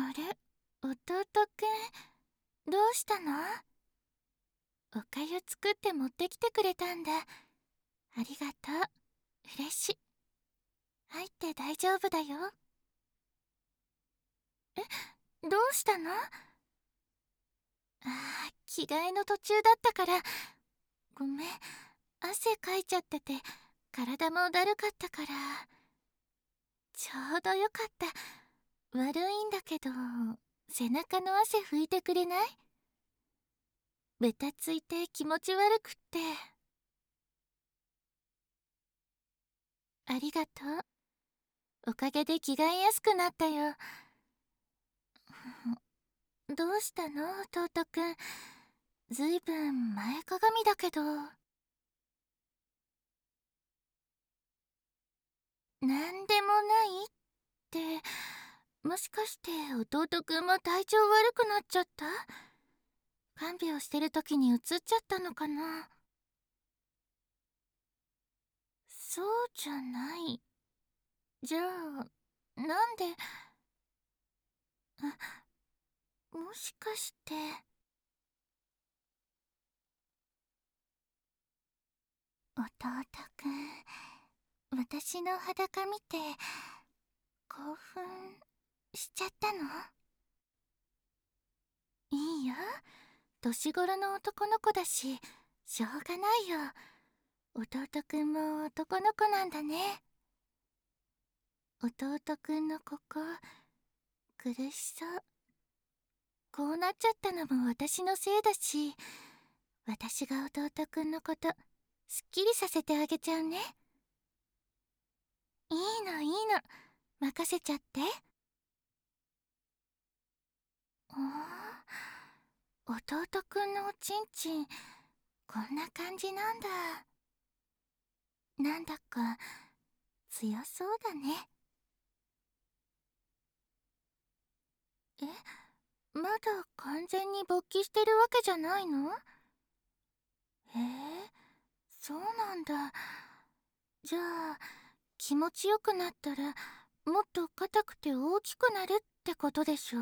あれ、弟くん、どうしたの？おかゆ作って持ってきてくれたんだ。ありがとう。嬉しい。入って大丈夫だよ。どうしたの？着替えの途中だったから。ごめん、汗かいちゃってて、体もだるかったから。ちょうどよかった。悪いんだけど、背中の汗拭いてくれない？ベタついて気持ち悪くって。ありがとう。おかげで着替えやすくなったよ。どうしたの弟くん。ずいぶん前かがみだけど。なんでもないって、もしかして弟くんも体調悪くなっちゃった？看病してる時にうつっちゃったのかな？そうじゃない。じゃあ、なんで、もしかして。弟くん、私の裸見て興奮しちゃったの？いいよ、年頃の男の子だし、しょうがないよ。弟くんも男の子なんだね。弟くんのここ、苦しそう。こうなっちゃったのも私のせいだし、私が弟くんのことすっきりさせてあげちゃうね。いいのいいの、任せちゃって。弟くんのおちんちん、こんな感じなんだ。なんだか強そうだね。え、まだ完全に勃起してるわけじゃないの？へえ、そうなんだ。じゃあ、気持ちよくなったら、もっと硬くて大きくなるってことでしょ？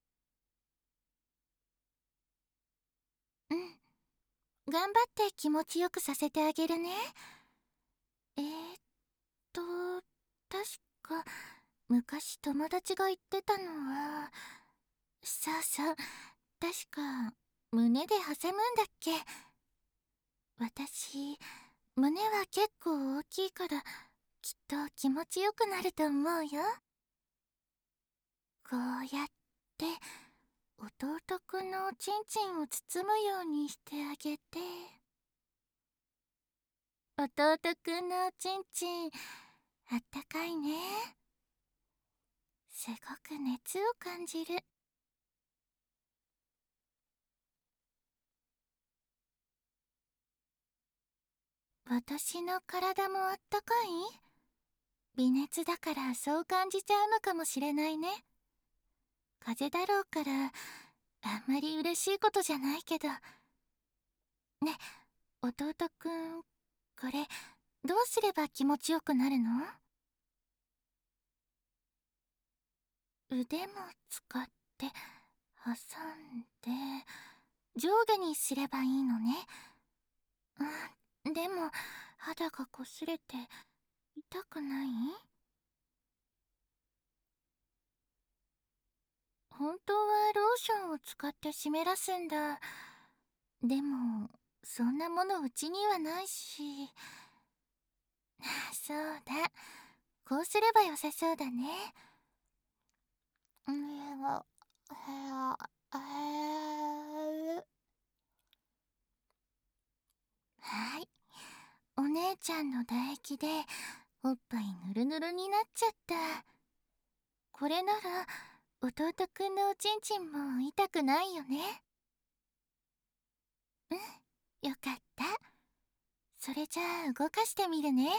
うん。頑張って気持ちよくさせてあげるね。えーっと、確か、昔友達が言ってたのは、そうそう、確か、胸で挟むんだっけ。私、胸は結構大きいから、きっと気持ちよくなると思うよ。こうやって、弟くんのおちんちんを包むようにしてあげて。弟くんのおちんちん、あったかいね。すごく熱を感じる。私の体もあったかい？微熱だからそう感じちゃうのかもしれないね。風邪だろうから、あんまり嬉しいことじゃないけど。ね、弟くん、これ、どうすれば気持ちよくなるの？腕も使って挟んで上下にすればいいのね。でも肌が擦れて痛くない？本当はローションを使って湿らすんだ。でもそんなものうちにはないし。そうだ、こうすればよさそうだね。はい、お姉ちゃんの唾液でおっぱいぬるぬるになっちゃった。これなら弟くんのおちんちんも痛くないよね。うん、よかった。それじゃあ動かしてみるね。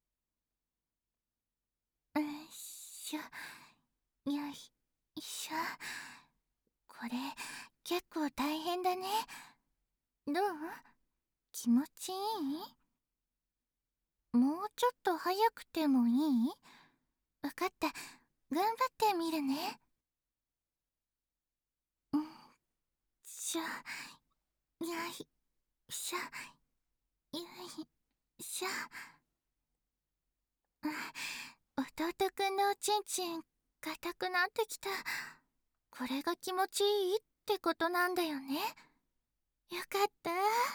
よいしょ、よいしょ。これ結構大変だね。どう？気持ちいい？もうちょっと早くてもいい？わかった。頑張ってみるね。 しょ、よいしょ、よいしょ。弟くんのおちんちん硬くなってきた。これが気持ちいいってことなんだよね。よかった。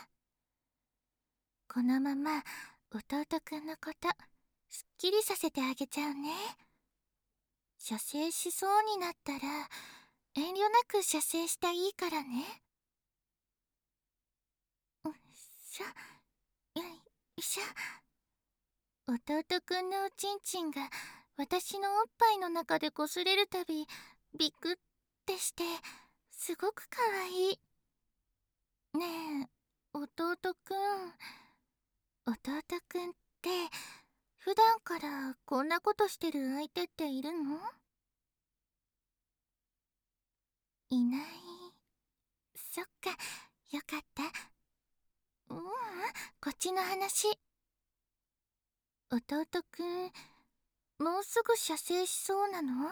このまま弟くんのことすっきりさせてあげちゃうね。射精しそうになったら遠慮なく射精していいからね。よいしょ、よいしょ。弟くんのおちんちんが私のおっぱいの中でこすれるたびビクってしてすごくかわいい。ねえ、弟くんって普段からこんなことしてる相手っているの？いない。そっか、よかった。こっちの話。弟くん、もうすぐ射精しそうなの？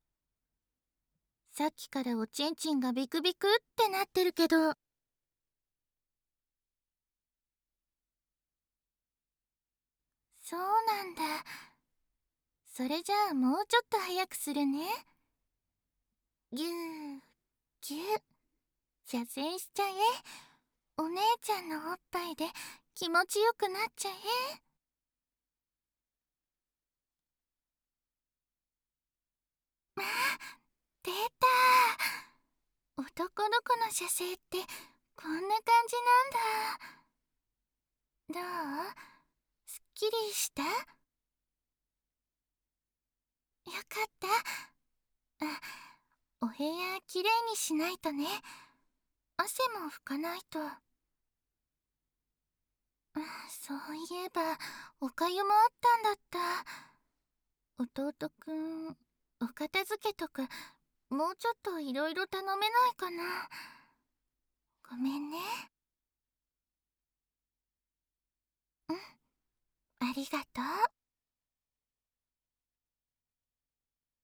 さっきからおちんちんがビクビクってなってるけど。そうなんだ。それじゃあもうちょっと早くするね。ぎゅーぎゅー、射精しちゃえ。お姉ちゃんのおっぱいで気持ちよくなっちゃえ。まあ、出た。男の子の射精ってこんな感じなんだ。どう？すっきりした？よかった。お部屋きれいにしないとね。汗も拭かないと。そういえばおかゆもあったんだった。弟くん、お片付けとかもうちょっといろいろ頼めないかな。ごめんね。うん、ありがとう。